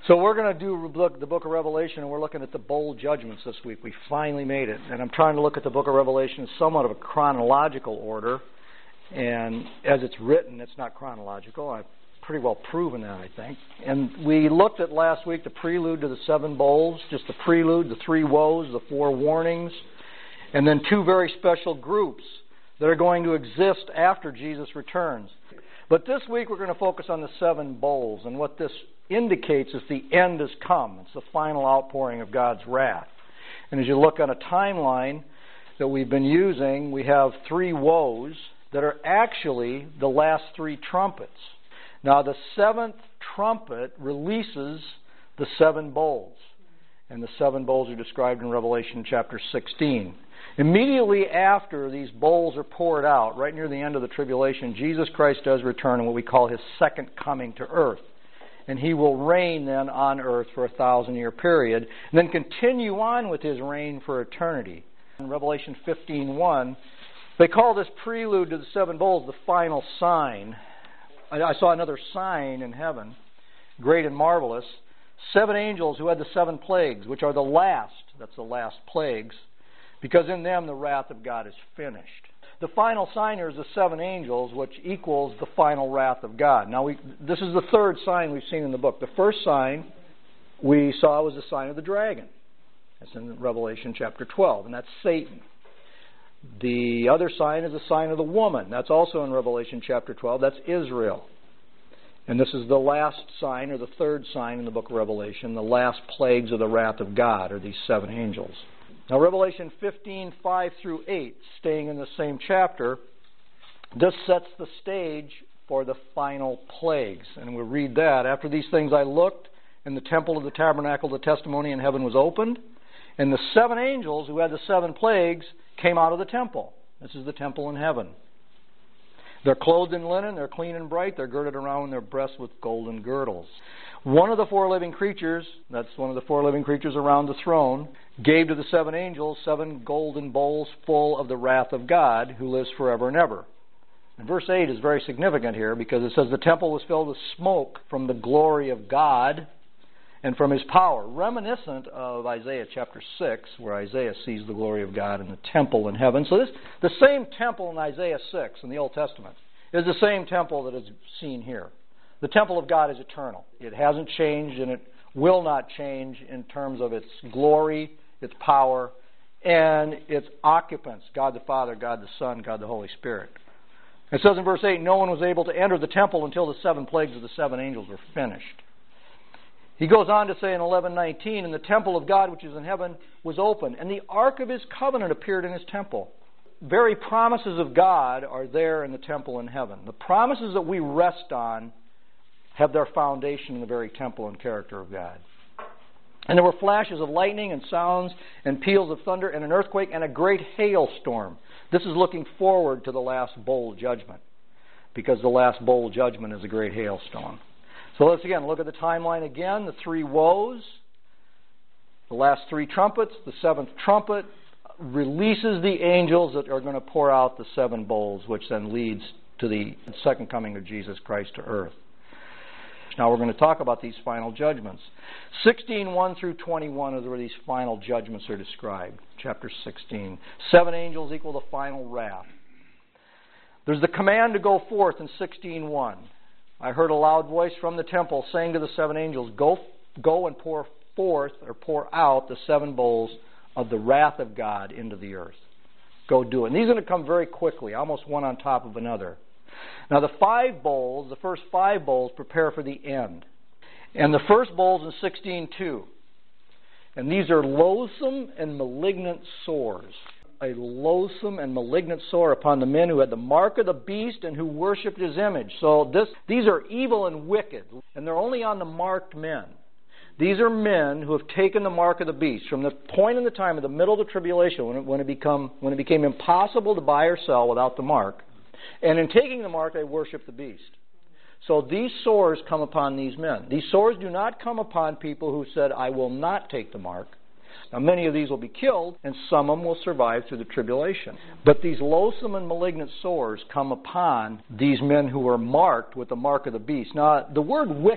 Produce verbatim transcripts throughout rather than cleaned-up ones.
So we're going to do look the book of Revelation, and we're looking at the bowl judgments this week. We finally made it. And I'm trying to look at the book of Revelation in somewhat of a chronological order. And as it's written, it's not chronological. I've pretty well proven that, I think. And we looked at last week the prelude to the seven bowls, just the prelude, the three woes, the four warnings, and then two very special groups that are going to exist after Jesus returns. But this week we're going to focus on the seven bowls, and what this indicates is the end has come. It's the final outpouring of God's wrath. And as you look on a timeline that we've been using, we have three woes that are actually the last three trumpets. Now the seventh trumpet releases the seven bowls, and the seven bowls are described in Revelation chapter sixteen. Immediately after these bowls are poured out, right near the end of the tribulation, Jesus Christ does return in what we call His second coming to earth. And He will reign then on earth for a thousand-year period, and then continue on with His reign for eternity. In Revelation fifteen one, they call this prelude to the seven bowls the final sign. I saw another sign in heaven, great and marvelous, seven angels who had the seven plagues, which are the last, that's the last plagues, because in them the wrath of God is finished. The final sign here is the seven angels, which equals the final wrath of God. Now, we, this is the third sign we've seen in the book. The first sign we saw was the sign of the dragon. That's in Revelation chapter twelve, and that's Satan. The other sign is the sign of the woman. That's also in Revelation chapter twelve. That's Israel. And this is the last sign, or the third sign in the book of Revelation. The last plagues of the wrath of God are these seven angels. Now, Revelation fifteen five through eight, staying in the same chapter, this sets the stage for the final plagues. And we'll read that. After these things I looked, and the temple of the tabernacle of the testimony in heaven was opened, and the seven angels who had the seven plagues came out of the temple. This is the temple in heaven. They're clothed in linen, they're clean and bright, they're girded around their breasts with golden girdles. One of the four living creatures, that's one of the four living creatures around the throne, gave to the seven angels seven golden bowls full of the wrath of God, who lives forever and ever. And verse eight is very significant here, because it says the temple was filled with smoke from the glory of God and from His power, reminiscent of Isaiah chapter six, where Isaiah sees the glory of God in the temple in heaven. So this, the same temple in Isaiah six in the Old Testament is the same temple that is seen here. The temple of God is eternal. It hasn't changed, and it will not change in terms of its glory, its power, and its occupants, God the Father, God the Son, God the Holy Spirit. It says in verse eight, no one was able to enter the temple until the seven plagues of the seven angels were finished. He goes on to say in eleven nineteen, and the temple of God which is in heaven was open, and the ark of His covenant appeared in His temple. Very promises of God are there in the temple in heaven. The promises that we rest on have their foundation in the very temple and character of God. And there were flashes of lightning and sounds and peals of thunder and an earthquake and a great hailstorm. This is looking forward to the last bowl judgment, because the last bowl judgment is a great hailstorm. So let's again look at the timeline again. The three woes, the last three trumpets, the seventh trumpet releases the angels that are going to pour out the seven bowls, which then leads to the second coming of Jesus Christ to earth. Now we're going to talk about these final judgments. sixteen one through twenty-one is where these final judgments are described. Chapter sixteen. Seven angels equal the final wrath. There's the command to go forth in sixteen one. I heard a loud voice from the temple saying to the seven angels, Go, go and pour forth, or pour out, the seven bowls of the wrath of God into the earth. Go do it. And these are going to come very quickly, almost one on top of another. Now the five bowls, the first five bowls, prepare for the end. And the first bowl's in sixteen two. And these are loathsome and malignant sores. A loathsome and malignant sore upon the men who had the mark of the beast and who worshipped his image. So this, these are evil and wicked, and they're only on the marked men. These are men who have taken the mark of the beast from the point in the time of the middle of the tribulation, when it, when it, become, when it became impossible to buy or sell without the mark. And in taking the mark, they worship the beast. So these sores come upon these men. These sores do not come upon people who said, I will not take the mark. Now, many of these will be killed, and some of them will survive through the tribulation. But these loathsome and malignant sores come upon these men who are marked with the mark of the beast. Now, the word wicked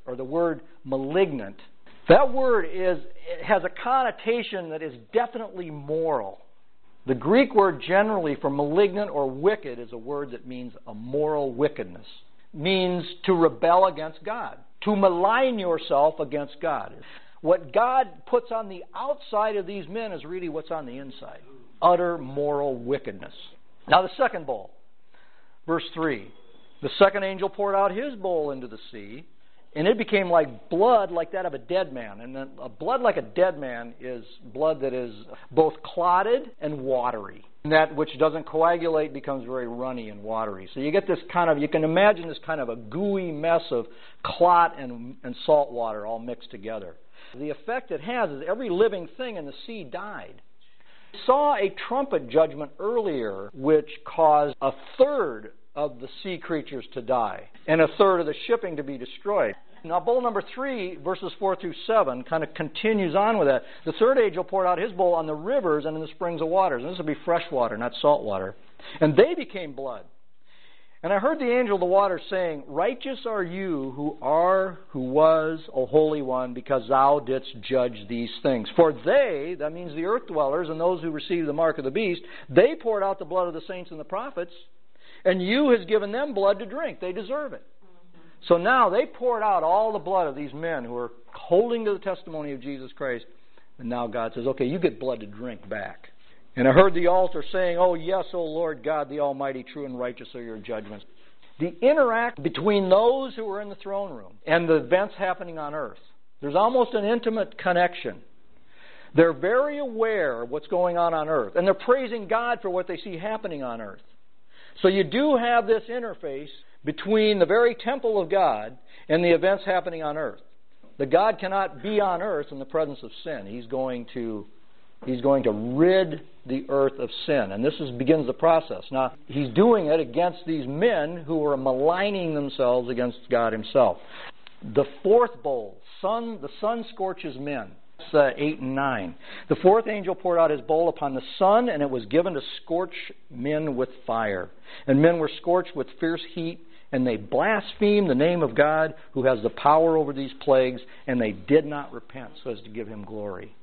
or the word malignant, that word is it has a connotation that is definitely moral. The Greek word generally for malignant or wicked is a word that means a moral wickedness. Means to rebel against God, to malign yourself against God. What God puts on the outside of these men is really what's on the inside. Utter moral wickedness. Now the second bowl, verse three. The second angel poured out his bowl into the sea, and it became like blood like that of a dead man. And then a blood like a dead man is blood that is both clotted and watery. And that which doesn't coagulate becomes very runny and watery. So you get this kind of, you can imagine this kind of a gooey mess of clot and, and salt water all mixed together. The effect it has is every living thing in the sea died. We saw a trumpet judgment earlier which caused a third of the sea creatures to die and a third of the shipping to be destroyed. Now, bowl number three, verses four through seven, kind of continues on with that. The third angel poured out his bowl on the rivers and in the springs of waters. And this would be fresh water, not salt water. And they became blood. And I heard the angel of the waters saying, Righteous are you who are, who was, O Holy One, because thou didst judge these things. For they, that means the earth dwellers and those who received the mark of the beast, they poured out the blood of the saints and the prophets, and you has given them blood to drink. They deserve it. So now they poured out all the blood of these men who are holding to the testimony of Jesus Christ. And now God says, okay, you get blood to drink back. And I heard the altar saying, Oh yes, O Lord God, the Almighty, true and righteous are your judgments. The interact between those who are in the throne room and the events happening on earth, there's almost an intimate connection. They're very aware of what's going on on earth. And they're praising God for what they see happening on earth. So you do have this interface between the very temple of God and the events happening on earth. The God cannot be on earth in the presence of sin. He's going to, he's going to rid the earth of sin. And this is, begins the process. Now, he's doing it against these men who are maligning themselves against God himself. The fourth bowl, sun, the sun scorches men. Uh, eight and nine. The fourth angel poured out his bowl upon the sun, and it was given to scorch men with fire. And men were scorched with fierce heat, and they blasphemed the name of God, who has the power over these plagues, and they did not repent so as to give him glory.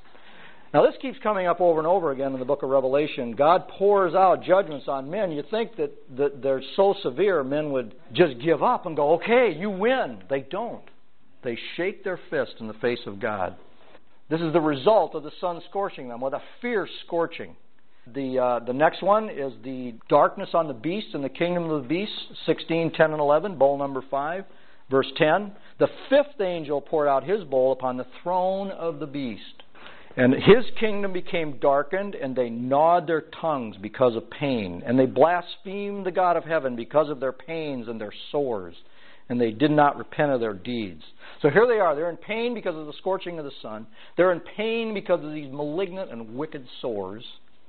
Now this keeps coming up over and over again in the book of Revelation. God pours out judgments on men. You think that, that they're so severe, men would just give up and go, okay, you win. They don't. They shake their fist in the face of God. This is the result of the sun scorching them with a fierce scorching. The uh, the next one is the darkness on the beast and the kingdom of the beast, sixteen, ten, and eleven, bowl number five, verse ten. The fifth angel poured out his bowl upon the throne of the beast. And his kingdom became darkened, and they gnawed their tongues because of pain. And they blasphemed the God of heaven because of their pains and their sores. And they did not repent of their deeds. So here they are. They're in pain because of the scorching of the sun. They're in pain because of these malignant and wicked sores.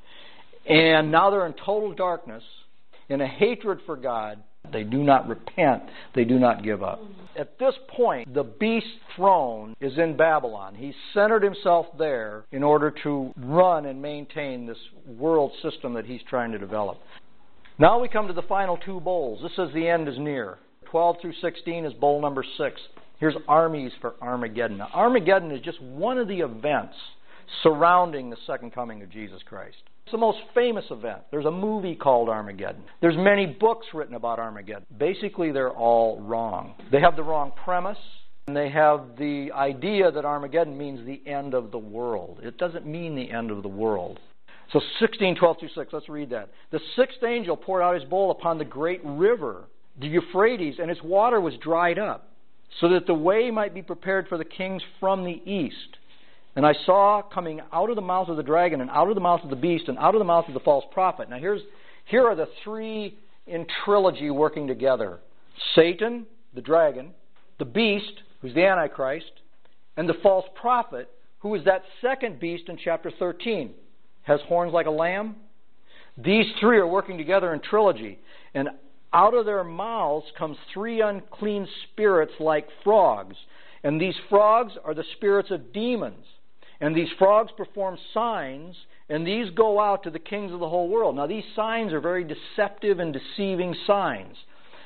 And now they're in total darkness, in a hatred for God. They do not repent. They do not give up. At this point, the beast's throne is in Babylon. He's centered himself there in order to run and maintain this world system that he's trying to develop. Now we come to the final two bowls. This says the end is near. twelve through sixteen is bowl number six. Here's armies for Armageddon. Now, Armageddon is just one of the events surrounding the second coming of Jesus Christ. It's the most famous event. There's a movie called Armageddon. There's many books written about Armageddon. Basically, they're all wrong. They have the wrong premise, and they have the idea that Armageddon means the end of the world. It doesn't mean the end of the world. So sixteen, twelve through six, let's read that. The sixth angel poured out his bowl upon the great river, the Euphrates, and its water was dried up, so that the way might be prepared for the kings from the east. And I saw coming out of the mouth of the dragon, and out of the mouth of the beast, and out of the mouth of the false prophet. Now here's here are the three in trilogy working together. Satan, the dragon, the beast, who's the Antichrist, and the false prophet, who is that second beast in chapter thirteen. Has horns like a lamb. These three are working together in trilogy. And out of their mouths comes three unclean spirits like frogs. And these frogs are the spirits of demons. And these frogs perform signs, and these go out to the kings of the whole world. Now, these signs are very deceptive and deceiving signs.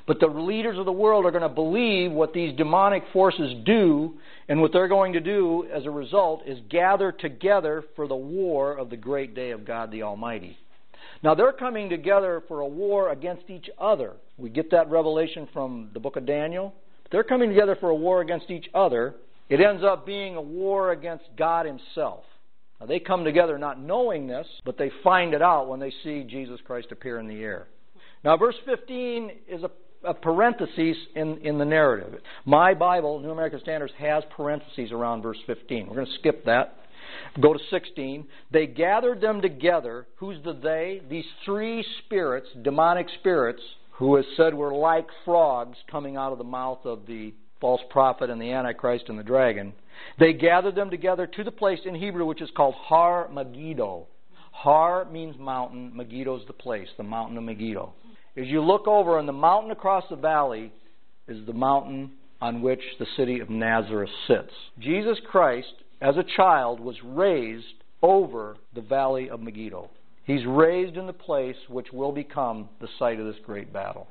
But the leaders of the world are going to believe what these demonic forces do, and what they're going to do as a result is gather together for the war of the great day of God the Almighty. Now, they're coming together for a war against each other. We get that revelation from the book of Daniel. They're coming together for a war against each other. It ends up being a war against God Himself. Now, they come together not knowing this, but they find it out when they see Jesus Christ appear in the air. Now, verse fifteen is a, a parenthesis in, in the narrative. My Bible, New American Standards, has parentheses around verse fifteen. We're going to skip that. Go to sixteen. They gathered them together. Who's the they? These three spirits, demonic spirits, who is said were like frogs coming out of the mouth of the false prophet and the Antichrist and the dragon. They gathered them together to the place in Hebrew which is called Har Megiddo. Har means mountain. Megiddo is the place, the mountain of Megiddo. As you look over, and the mountain across the valley is the mountain on which the city of Nazareth sits. Jesus Christ, as a child, was raised over the valley of Megiddo. He's raised in the place which will become the site of this great battle.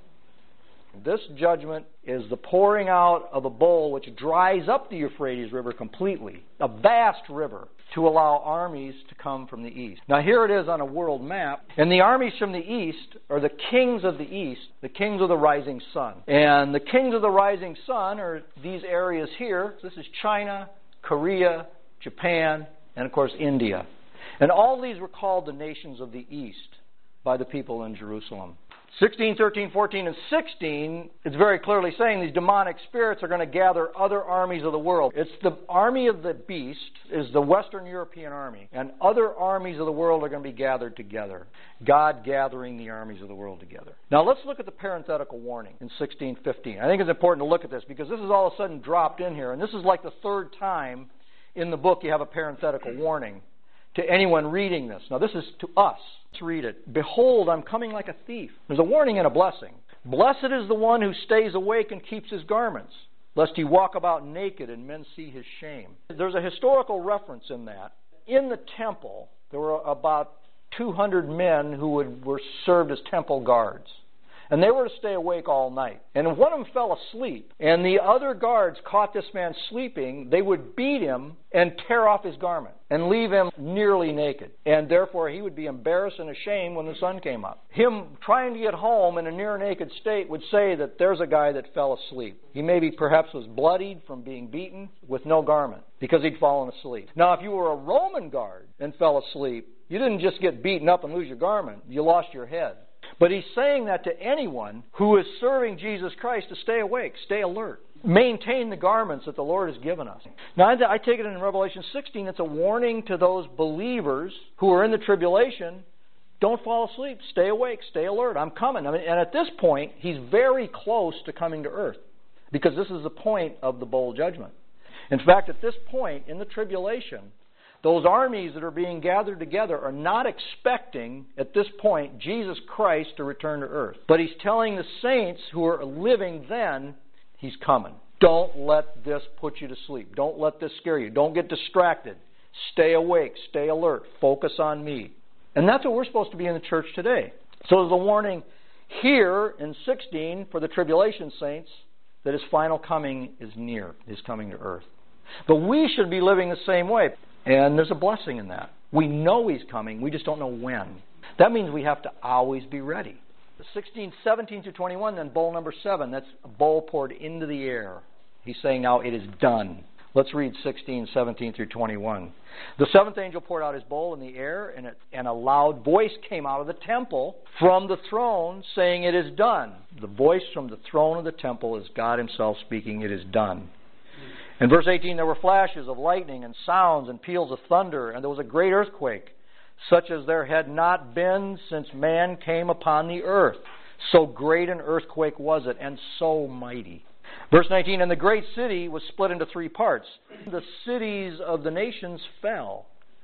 This judgment is the pouring out of a bowl which dries up the Euphrates River completely, a vast river, to allow armies to come from the east. Now here it is on a world map, and the armies from the east are the kings of the east, the kings of the rising sun. And the kings of the rising sun are these areas here. This is China, Korea, Japan, and of course India. And all these were called the nations of the east by the people in Jerusalem. sixteen, thirteen, fourteen, and sixteen, it's very clearly saying these demonic spirits are going to gather other armies of the world. It's the army of the beast, is the Western European army, and other armies of the world are going to be gathered together. God gathering the armies of the world together. Now let's look at the parenthetical warning in sixteen fifteen. I think it's important to look at this because this is all of a sudden dropped in here, and this is like the third time in the book you have a parenthetical warning to anyone reading this. Now this is to us. Let's read it. Behold, I'm coming like a thief. There's a warning and a blessing. Blessed is the one who stays awake and keeps his garments, lest he walk about naked and men see his shame. There's a historical reference in that. In the temple, there were about two hundred men who would, were served as temple guards. And they were to stay awake all night. And if one of them fell asleep, and the other guards caught this man sleeping, they would beat him and tear off his garment and leave him nearly naked. And therefore he would be embarrassed and ashamed when the sun came up. Him trying to get home in a near naked state would say that there's a guy that fell asleep. He maybe perhaps was bloodied from being beaten with no garment because he'd fallen asleep. Now if you were a Roman guard and fell asleep, you didn't just get beaten up and lose your garment. You lost your head. But he's saying that to anyone who is serving Jesus Christ to stay awake, stay alert. Maintain the garments that the Lord has given us. Now, I take it in Revelation sixteen, it's a warning to those believers who are in the tribulation. Don't fall asleep. Stay awake. Stay alert. I'm coming. I mean, and at this point, he's very close to coming to earth because this is the point of the bowl judgment. In fact, at this point in the tribulation, those armies that are being gathered together are not expecting, at this point, Jesus Christ to return to earth. But he's telling the saints who are living then, he's coming. Don't let this put you to sleep. Don't let this scare you. Don't get distracted. Stay awake. Stay alert. Focus on me. And that's what we're supposed to be in the church today. So there's a warning here in sixteen for the tribulation saints that his final coming is near, his coming to earth. But we should be living the same way. And there's a blessing in that. We know he's coming. We just don't know when. That means we have to always be ready. The sixteen, seventeen through twenty-one, then bowl number seven. That's a bowl poured into the air. He's saying now it is done. Let's read sixteen, seventeen through twenty-one. The seventh angel poured out his bowl in the air, and, it, and a loud voice came out of the temple from the throne, saying, "It is done." The voice from the throne of the temple is God himself speaking, "It is done." In verse eighteen, there were flashes of lightning and sounds and peals of thunder, and there was a great earthquake, such as there had not been since man came upon the earth. So great an earthquake was it, and so mighty. Verse nineteen, and the great city was split into three parts. The cities of the nations fell.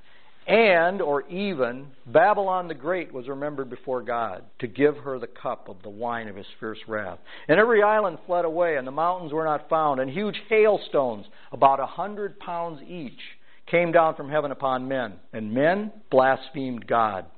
And, or even, Babylon the Great was remembered before God to give her the cup of the wine of his fierce wrath. And every island fled away, and the mountains were not found. And huge hailstones, about a hundred pounds each, came down from heaven upon men. And men blasphemed God,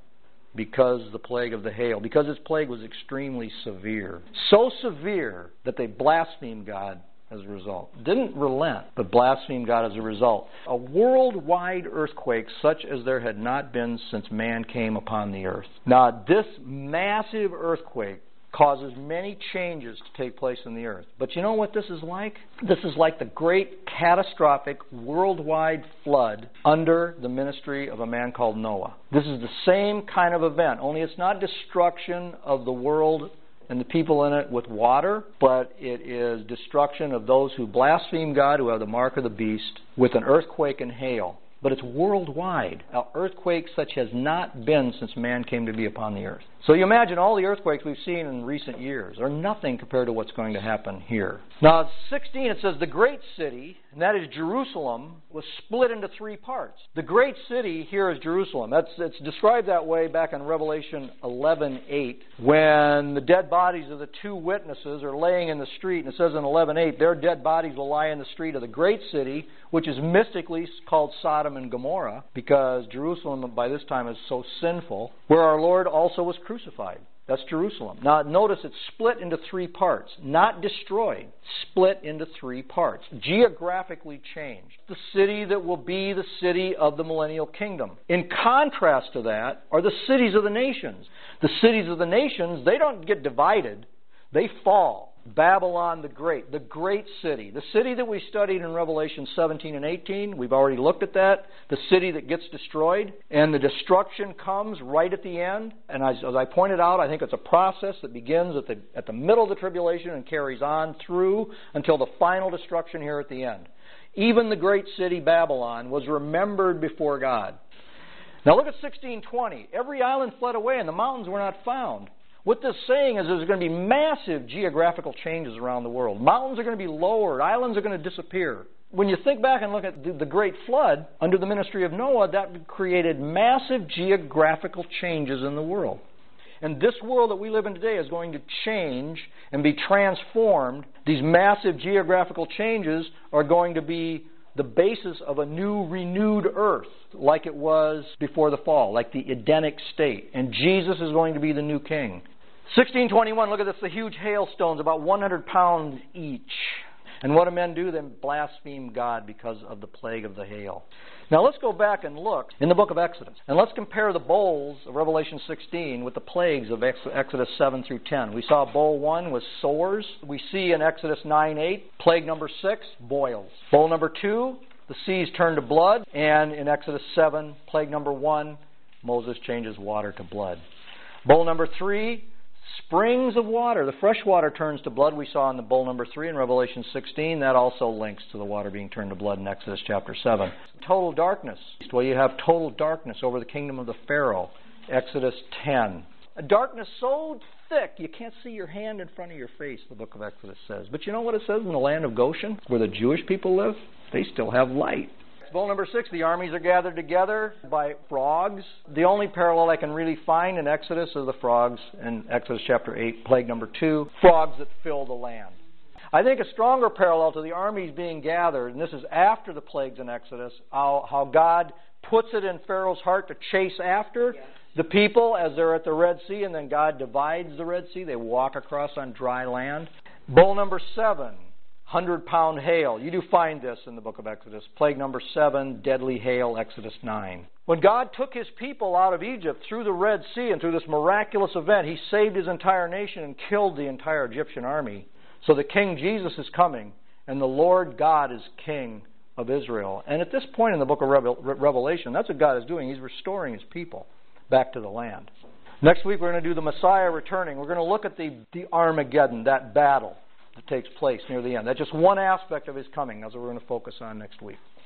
because of the plague of the hail, because this plague was extremely severe. So severe that they blasphemed God as a result. Didn't relent, but blasphemed God as a result. A worldwide earthquake such as there had not been since man came upon the earth. Now, this massive earthquake causes many changes to take place in the earth. But you know what this is like? This is like the great catastrophic worldwide flood under the ministry of a man called Noah. This is the same kind of event, only it's not destruction of the world and the people in it with water, but it is destruction of those who blaspheme God, who have the mark of the beast, with an earthquake and hail. But it's worldwide. An earthquake such has not been since man came to be upon the earth. So you imagine all the earthquakes we've seen in recent years are nothing compared to what's going to happen here. Now, sixteen, it says, the great city, and that is Jerusalem, was split into three parts. The great city here is Jerusalem. That's it's described that way back in Revelation eleven eight, when the dead bodies of the two witnesses are laying in the street, and it says in eleven eight, their dead bodies will lie in the street of the great city, which is mystically called Sodom and Gomorrah, because Jerusalem by this time is so sinful, where our Lord also was crucified. That's Jerusalem. Now notice it's split into three parts, not destroyed, split into three parts, geographically changed. The city that will be the city of the millennial kingdom. In contrast to that are the cities of the nations. The cities of the nations, they don't get divided, they fall. Babylon the Great, the great city. The city that we studied in Revelation seventeen and eighteen, we've already looked at that. The city that gets destroyed, and the destruction comes right at the end. And as, as I pointed out, I think it's a process that begins at the, at the middle of the tribulation and carries on through until the final destruction here at the end. Even the great city Babylon was remembered before God. Now look at sixteen twenty. Every island fled away and the mountains were not found. What this is saying is there's going to be massive geographical changes around the world. Mountains are going to be lowered. Islands are going to disappear. When you think back and look at the, the Great Flood under the ministry of Noah, that created massive geographical changes in the world. And this world that we live in today is going to change and be transformed. These massive geographical changes are going to be the basis of a new, renewed earth, like it was before the fall, like the Edenic state. And Jesus is going to be the new king. sixteen twenty-one, look at this, the huge hailstones, about one hundred pounds each. And what do men do? They blaspheme God because of the plague of the hail. Now let's go back and look in the book of Exodus. And let's compare the bowls of Revelation sixteen with the plagues of Exodus seven through ten. We saw bowl one was sores. We see in Exodus nine eight, plague number six, boils. Bowl number two, the seas turn to blood. And in Exodus seven, plague number one, Moses changes water to blood. Bowl number three, springs of water. The fresh water turns to blood. We saw in the bowl number three in Revelation sixteen. That also links to the water being turned to blood in Exodus chapter seven. Total darkness. Well, you have total darkness over the kingdom of the Pharaoh. Exodus ten. A darkness so thick you can't see your hand in front of your face, the book of Exodus says. But you know what it says in the land of Goshen, where the Jewish people live? They still have light. Bowl number six, the armies are gathered together by frogs. The only parallel I can really find in Exodus are the frogs in Exodus chapter eight, plague number two, frogs that fill the land. I think a stronger parallel to the armies being gathered, and this is after the plagues in Exodus, how, how God puts it in Pharaoh's heart to chase after yeah. the people as they're at the Red Sea, and then God divides the Red Sea. They walk across on dry land. Bowl number seven, hundred-pound hail. You do find this in the book of Exodus. Plague number seven, deadly hail, Exodus nine. When God took His people out of Egypt through the Red Sea and through this miraculous event, He saved His entire nation and killed the entire Egyptian army. So the King Jesus is coming, and the Lord God is King of Israel. And at this point in the book of Revelation, that's what God is doing. He's restoring His people back to the land. Next week we're going to do the Messiah returning. We're going to look at the, the Armageddon, that battle that takes place near the end. That's just one aspect of His coming. That's what we're going to focus on next week.